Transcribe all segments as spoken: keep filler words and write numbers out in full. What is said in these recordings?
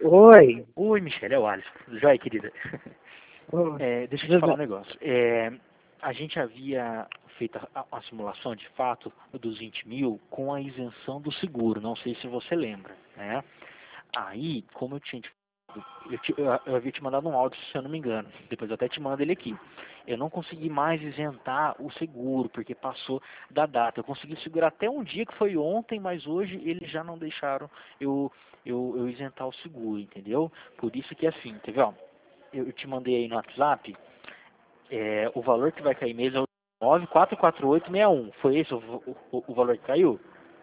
Oi. Oi, Michele, é o Alisson. Joia, querida. Oi. É, deixa eu te falar um negócio. É, a gente havia feito a, a simulação, de fato, dos vinte mil com a isenção do seguro. Não sei se você lembra, né? Aí, como eu tinha te eu, te, eu, eu havia te mandado um áudio, se eu não me engano. Depois eu até te mando ele aqui. Eu não consegui mais isentar o seguro, porque passou da data. Eu consegui segurar até um dia, que foi ontem, mas hoje eles já não deixaram eu, eu, eu isentar o seguro, entendeu? Por isso que é assim, entendeu? Eu, eu te mandei aí no WhatsApp, é, o valor que vai cair mês é o nove quatro quatro oito seis um. Foi esse o, o, o valor que caiu?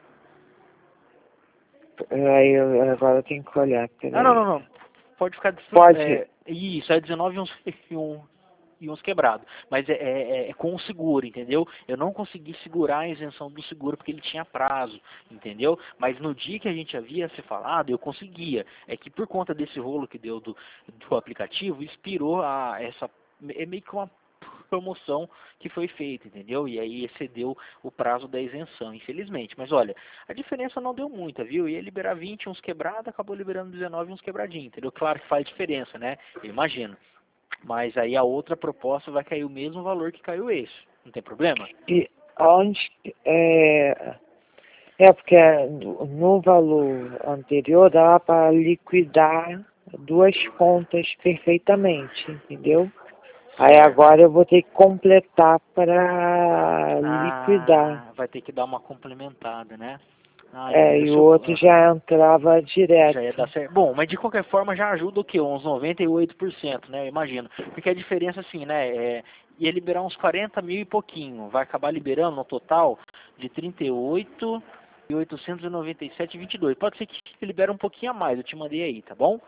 Aí eu agora eu tenho que olhar, Ah, não, peraí. não, não. Pode ficar... Pode. É, isso, é dezenove e uns, e um, e uns quebrados. Mas é, é, é com o seguro, entendeu? Eu não consegui segurar a isenção do seguro porque ele tinha prazo, entendeu? Mas no dia que a gente havia se falado, eu conseguia. É que por conta desse rolo que deu do, do aplicativo, expirou a, essa... É meio que uma promoção que foi feita, entendeu? E aí excedeu o prazo da isenção, infelizmente. Mas olha, a diferença não deu muita, viu? Ia liberar vinte, uns quebrados, acabou liberando dezenove, uns quebradinhos, entendeu? Claro que faz diferença, né? Eu imagino. Mas aí a outra proposta vai cair o mesmo valor que caiu esse. Não tem problema? E onde é, é porque no no valor anterior dava para liquidar duas contas perfeitamente, entendeu? Aí Certo. agora eu vou ter que completar para liquidar. Ah, vai ter que dar uma complementada, né? Ah, é, É, mas e o deixa eu... outro Aham. já entrava Já ia direto. dar certo. Bom, mas de qualquer forma já ajuda o quê? Uns noventa e oito por cento, né? Eu imagino. Porque a diferença, assim, né? É, ia liberar uns quarenta mil e pouquinho. Vai acabar liberando no total de trinta e oito e oitocentos e noventa e sete e vinte e dois. Pode ser que libere um pouquinho a mais. Eu te mandei aí, tá bom?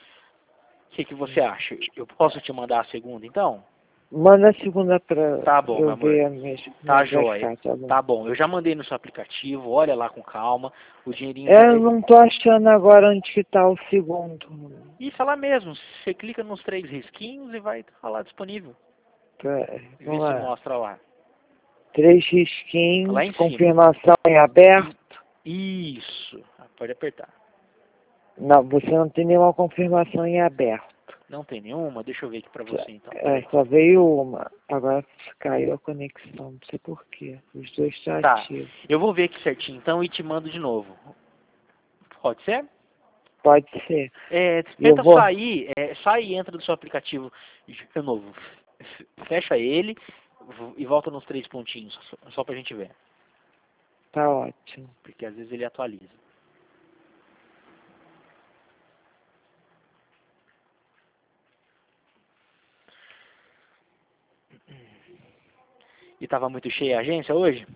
O que, que você acha? Eu posso te mandar a segunda, então? Manda a segunda para Tá bom, meu eu amor. ver a mesma, como é Tá que vai joia. ficar, tá bom? Tá bom. Eu já mandei no seu aplicativo. Olha lá com calma. O dinheirinho já... É, eu não tô achando agora onde que tá o segundo. Isso, lá mesmo. Você clica nos três risquinhos e vai estar lá disponível. Pera, Vê vamos se lá. mostra lá. Três Lá risquinhos, em cima. confirmação em aberto. I- Isso. Ah, pode apertar. Não, você não tem nenhuma confirmação em aberto. Não tem nenhuma? Deixa eu ver aqui pra você então. É, Peraí. só veio uma. Agora caiu a conexão, não sei porquê. Os dois estão Tá. ativos. Eu vou ver aqui certinho então e te mando de novo. Pode ser? Pode ser. É, Eu tenta vou. sair, é, sai e entra do seu aplicativo de novo. Fecha ele e volta nos três pontinhos, só, só pra gente ver. Tá ótimo. Porque às vezes ele atualiza. E tava muito cheia a agência hoje?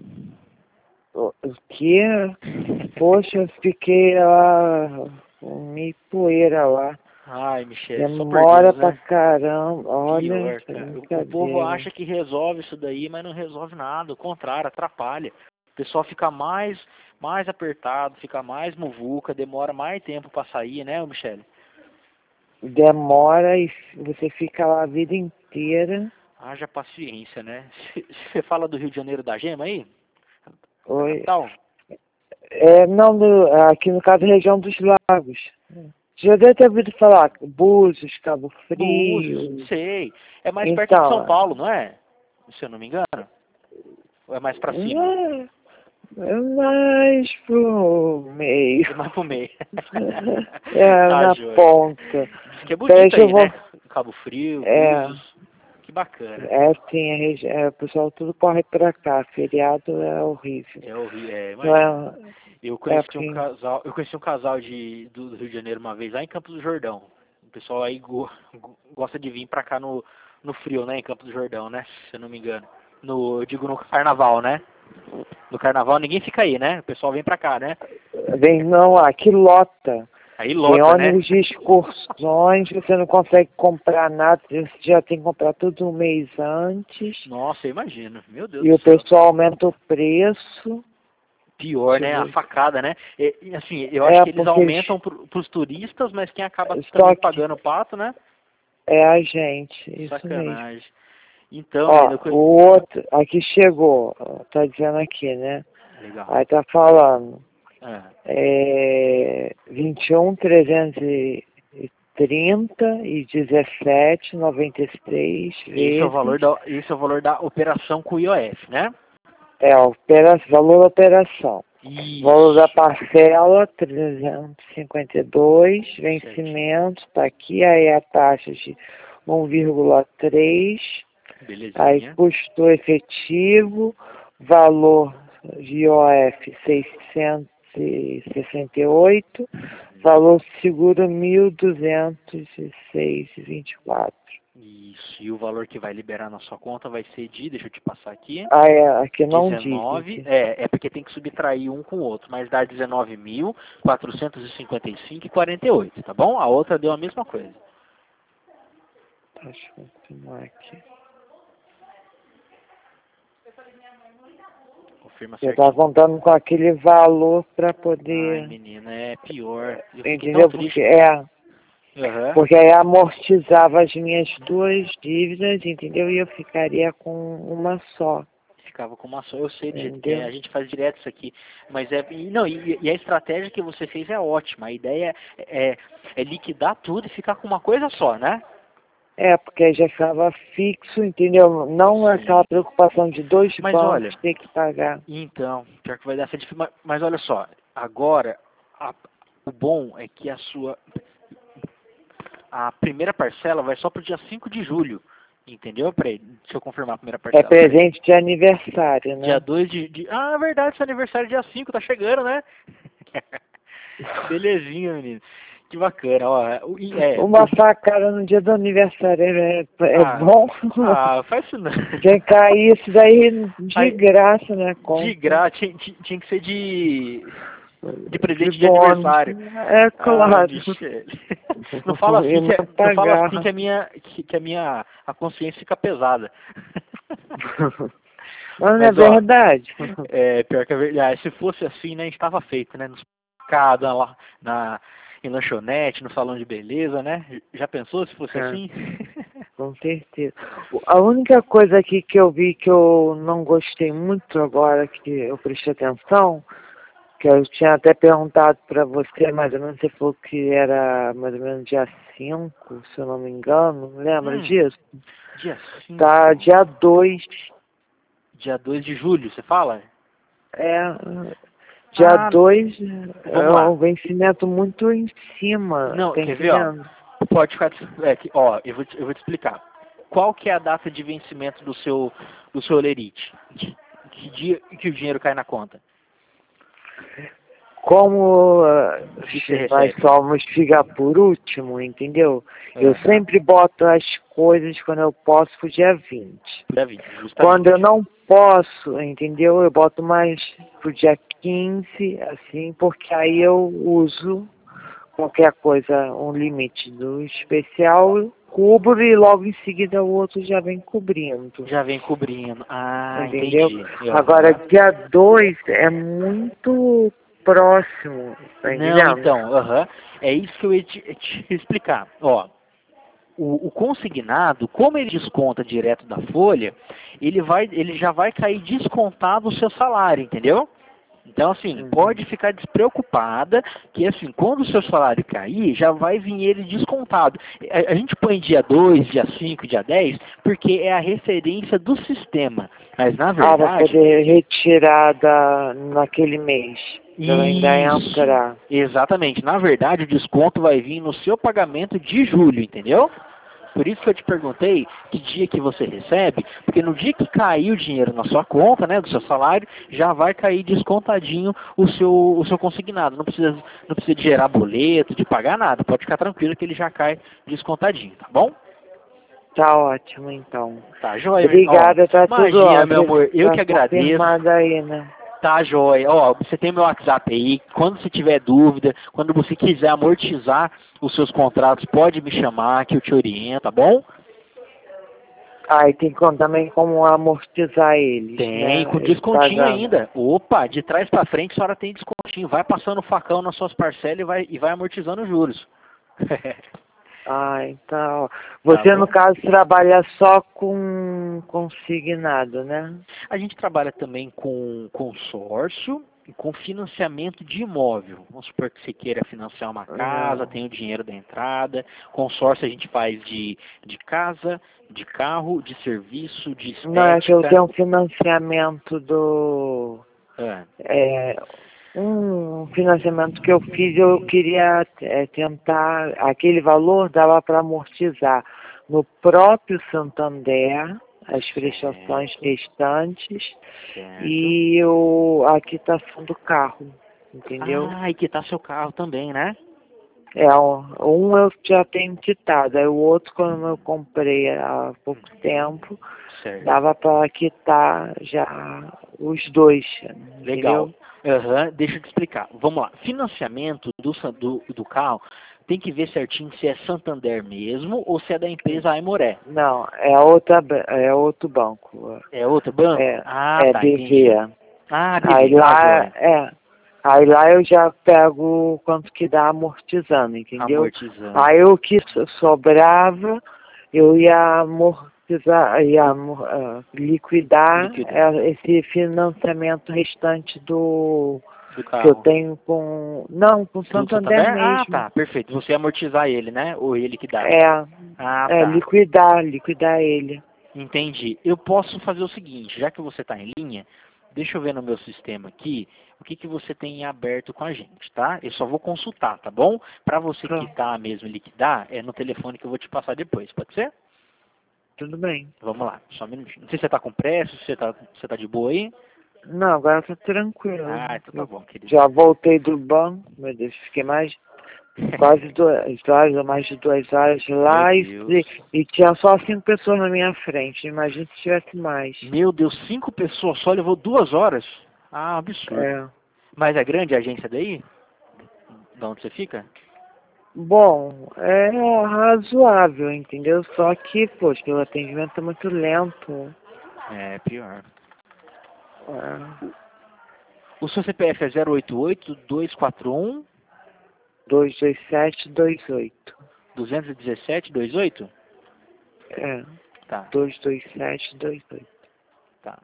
O o que? Poxa, eu fiquei lá, meio poeira lá. Ai, Michele, só por Demora Deus, pra né? caramba. Olha, Pior, é cara. O, o povo brincadeira. acha que resolve isso daí, mas não resolve nada. O contrário, atrapalha. O pessoal fica mais, mais apertado, fica mais muvuca, demora mais tempo pra sair, né, Michele? Demora e você fica lá a vida inteira. Haja paciência, né? Você fala do Rio de Janeiro da Gema aí? Da Oi. capital? É, não, do, aqui no caso, região dos lagos. Já deve ter ouvido falar, Búzios, Cabo Búzios, Frio. sei. É mais perto de São Então, Paulo, não é? Se eu não me engano. Ou é mais pra cima? é, é mais pro meio. É mais pro meio. É, Tá, na joia. ponta. Diz que é Peraí bonito que eu aí, vou. né? Cabo Frio, É, Búzios. Que bacana. é sim, a regi- é, o pessoal tudo corre pra cá. Feriado é horrível. É horrível, é, Não imagino. é, Eu é conheci um porque. casal, eu conheci um casal de, do Rio de Janeiro uma vez lá em Campos do Jordão. O pessoal aí go, go- gosta de vir pra cá no, no frio, né? Em Campos do Jordão, né? Se eu não me engano. No, eu digo no carnaval, né? No carnaval ninguém fica aí, né? O pessoal vem pra cá, né? Vem, não, aqui lota. Aí Tem lota, né? ônibus de excursões, você não consegue comprar nada, você já tem que comprar tudo um mês antes. Nossa, eu imagino. Meu Deus E do o céu. pessoal aumenta o preço. Pior, né? A Tipo, facada, né? E, e, assim, eu acho é que eles porque eles, aumentam pro, pros turistas, mas quem acaba também só que pagando o pato, né? é a gente, isso mesmo. Sacanagem. Então, Ó, menino, eu... conhe- o outro, aqui chegou, ó, tá dizendo aqui, né? Legal. Aí tá falando, É. é, vinte e um, trezentos e trinta e dezessete, noventa e três vezes. Esse é o valor da, esse é o valor da operação com o I O F, né? É, opera, valor da operação. Isso. Valor da parcela, trezentos e cinquenta e dois. Vencimento, tá aqui. Aí a taxa de um vírgula três. Belezinha. Aí custo efetivo, valor de I O F seiscentos e sessenta e oito, valor seguro mil duzentos e seis e vinte e quatro. Isso, e o valor que vai liberar na sua conta vai ser de, deixa eu te passar aqui, Ah, é, aqui não dezenove, diz. é, é porque tem que subtrair um com o outro, mas dá dezenove mil, quatrocentos e cinquenta e cinco e quarenta e oito, tá bom? A outra deu a mesma coisa. Deixa eu continuar aqui. Confirma Eu certinho. tava contando com aquele valor para Ai, poder... menina, é pior. Eu fiquei tão Entendeu? triste. Porque, é, Aham. porque aí amortizava as minhas duas dívidas, entendeu? E eu ficaria com uma só. Ficava com uma só, eu sei do jeito que Entendeu? é, a gente faz direto isso aqui, mas é, e, não, e, e a estratégia que você fez é ótima, a ideia é, é liquidar tudo e ficar com uma coisa só, né? É, porque aí já ficava fixo, entendeu? Não Sim. aquela preocupação de dois Mas bancos olha, ter que pagar. então, pior que vai dar essa dificuldade, mas, mas olha só, agora, a- o bom é que a sua, a primeira parcela vai só pro dia cinco de julho, entendeu? Peraí, deixa eu confirmar a primeira É parcela, peraí. presente de aniversário, Dia né? dois de, de... Ah, é verdade, seu aniversário é dia cinco, tá chegando, né? Belezinha, menino. Que bacana, ó. o- e É, Uma o- facada no dia do aniversário é, é ah, bom? ah, faz isso não. Quem cair isso daí de Aí, graça na de conta. graça, tinha, tinha- tinha que ser de, de De presente de bônus. aniversário. É Ai, claro. Michele. Não fala E assim que, não é- não fala assim pagar. que a minha, que, que a minha a consciência fica pesada. Mas não é Mas, ó, verdade. é, pior que a verdade, se fosse assim, né, a gente tava feito, né, nos mercados, lá, na, em lanchonete, no salão de beleza, né? Já pensou se fosse É, assim? com certeza. A única coisa aqui que eu vi que eu não gostei muito agora, que eu prestei atenção, que eu tinha até perguntado para você, mais ou menos, você falou que era mais ou menos dia cinco, se eu não me engano, lembra Hum, disso? dia cinco. Tá dia dois. Dia dois de julho, você fala? É, dia Ah, dois é vamos lá. um vencimento muito em cima, Não, tá quer ver, ó? entendendo? Pode ficar, é, que, ó, eu vou, te, eu vou te explicar. Qual que é a data de vencimento do seu, do seu Lerite? Que, que dia que o dinheiro cai na conta? Como uh, O dia que você nós recebe? somos ficar por último, entendeu? Eu Aham. sempre boto as coisas quando eu posso pro dia vinte. Dia vinte, justamente. Quando eu não posso, entendeu? Eu boto mais pro dia quinze, assim, porque aí eu uso qualquer coisa, um limite do especial, eu cubro e logo em seguida o outro já vem cobrindo. Já vem cobrindo. Ah, Entendeu? entendi. Agora, Aham. dia dois é muito próximo, tá Não, entendendo? então, aham. É isso que eu ia te, te explicar. Ó, o, o consignado, como ele desconta direto da folha, ele, vai, ele já vai cair descontado o seu salário, entendeu? Então, assim, Uhum. pode ficar despreocupada que, assim, quando o seu salário cair, já vai vir ele descontado. A, a gente põe dia dois, dia cinco, dia dez, porque é a referência do sistema. Mas, na Ah, vai verdade, poder retirar da, naquele mês, pra eu ainda isso, entrar. exatamente. Na verdade, o desconto vai vir no seu pagamento de julho, entendeu? Por isso que eu te perguntei que dia que você recebe, porque no dia que cair o dinheiro na sua conta, né, do seu salário, já vai cair descontadinho o seu, o seu consignado. Não precisa, não precisa de gerar boleto, de pagar nada. Pode ficar tranquilo que ele já cai descontadinho, tá bom? Tá ótimo, então. Tá, joia. Ó, Obrigada, tá tudo imagina, meu ótimo. amor, eu Tá que agradeço. confirmado aí, né? Tá, joia. Ó, você tem meu WhatsApp aí. Quando você tiver dúvida, quando você quiser amortizar os seus contratos, pode me chamar que eu te oriento, tá bom? Ah, e tem como- também como amortizar eles, Tem, né? com Eles descontinho pagando. ainda. Opa, de trás pra frente a senhora tem descontinho. Vai passando o facão nas suas parcelas e vai, e vai amortizando os juros. Ah, então. Tá Você, no bom? caso, trabalha só com consignado, né? A gente trabalha também com consórcio com financiamento de imóvel. Vamos supor que você queira financiar uma casa, tem o dinheiro da entrada. Consórcio a gente faz de, de casa, de carro, de serviço, de estética. Não, é que eu tenho um financiamento do... Ah. É, um financiamento que eu fiz, eu queria é, tentar... Aquele valor dava para amortizar no próprio Santander as prestações Certo. restantes Certo. e o, a quitação do carro, entendeu? Ah, e quitar seu carro também, né? É, um eu já tenho quitado, aí o outro, quando eu comprei há pouco tempo, Certo. dava para quitar já os dois, Legal. entendeu? Uhum. Deixa eu te explicar. Vamos lá. Financiamento do, do, do carro, tem que ver certinho se é Santander mesmo ou se é da empresa Aimoré. Não, é outra, é outro banco. É outro banco? É, Ah, é tá, B V. entendi. Ah, Aí B V, tá lá, joia. é, aí lá eu já pego quanto que dá amortizando, entendeu? Amortizando. Aí o que so- sobrava, eu ia amortizar, ia amor- ah, liquidar, Liquidar. é, esse financiamento restante do Do que eu carro. tenho com, não, com Do Santander Santander? Ah, mesmo. tá, perfeito. Você ia amortizar ele, né? Ou ele que dá? É, Ah, é, tá. liquidar, liquidar ele. Entendi. Eu posso fazer o seguinte, já que você está em linha, deixa eu ver no meu sistema aqui o que, que você tem em aberto com a gente, tá? Eu só vou consultar, tá bom? Para você Tá, quitar mesmo e liquidar, é no telefone que eu vou te passar depois, pode ser? tudo bem. Vamos lá, só um minutinho. Não sei se você está com pressa, se você está você tá de boa aí. Não, agora tá tranquilo. Ah, então tá Eu bom, querido. já voltei do banco, meu Deus, fiquei mais quase duas horas, ou mais de duas horas lá Meu e, Deus. e tinha só cinco pessoas na minha frente. Imagina se tivesse mais. Meu Deus, cinco pessoas só levou duas horas? Ah, absurdo. É. Mas é grande a agência daí? De onde você fica? Bom, é razoável, entendeu? Só que, poxa, o atendimento é muito lento. É, pior. É. O seu C P F é zero oito oito, dois quatro um, dois dois sete dois oito. dois um sete, dois oito? É. Tá, dois dois sete dois oito. tá.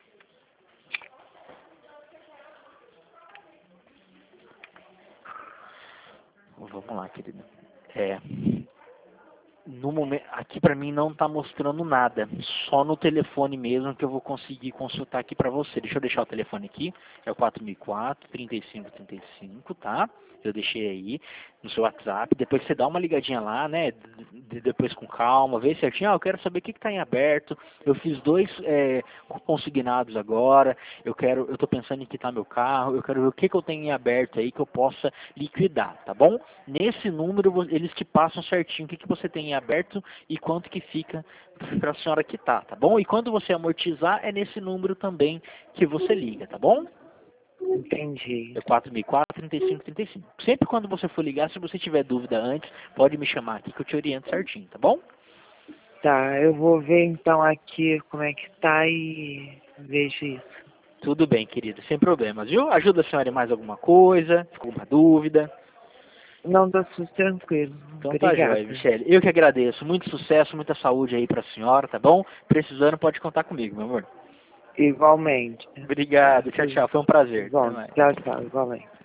Vamos lá, querido. É, no momento, aqui pra mim não tá mostrando nada. Só no telefone mesmo que eu vou conseguir consultar aqui pra você. Deixa eu deixar o telefone aqui. É o quatro mil e quatro, trinta e cinco trinta e cinco, tá? Eu deixei aí no seu WhatsApp. Depois você dá uma ligadinha lá, né? De- depois com calma, vê certinho. Ah, eu quero saber o que que tá em aberto. Eu fiz dois é, consignados agora. Eu quero, eu tô pensando em quitar meu carro. Eu quero ver o que que eu tenho em aberto aí que eu possa liquidar, tá bom? Nesse número vo- eles te passam certinho o que que você tem em aberto e quanto que fica para a senhora quitar, tá bom? E quando você amortizar é nesse número também que você liga, tá bom? Entendi. É quatro mil e quatro, trinta e cinco trinta e cinco. Sempre quando você for ligar, se você tiver dúvida antes, pode me chamar aqui que eu te oriento certinho, tá bom? Tá, eu vou ver então aqui como é que tá e vejo isso. Tudo bem, querido, sem problemas, viu? Ajuda a senhora em mais alguma coisa, ficou uma dúvida. Não, tá tudo tranquilo. Então tá Obrigada. jóia, Michele. Eu que agradeço. Muito sucesso, muita saúde aí pra senhora, tá bom? Precisando, pode contar comigo, meu amor. Igualmente. Obrigado, tchau, tchau. Foi um prazer. Até Bom, mais. tchau, tchau, igualmente.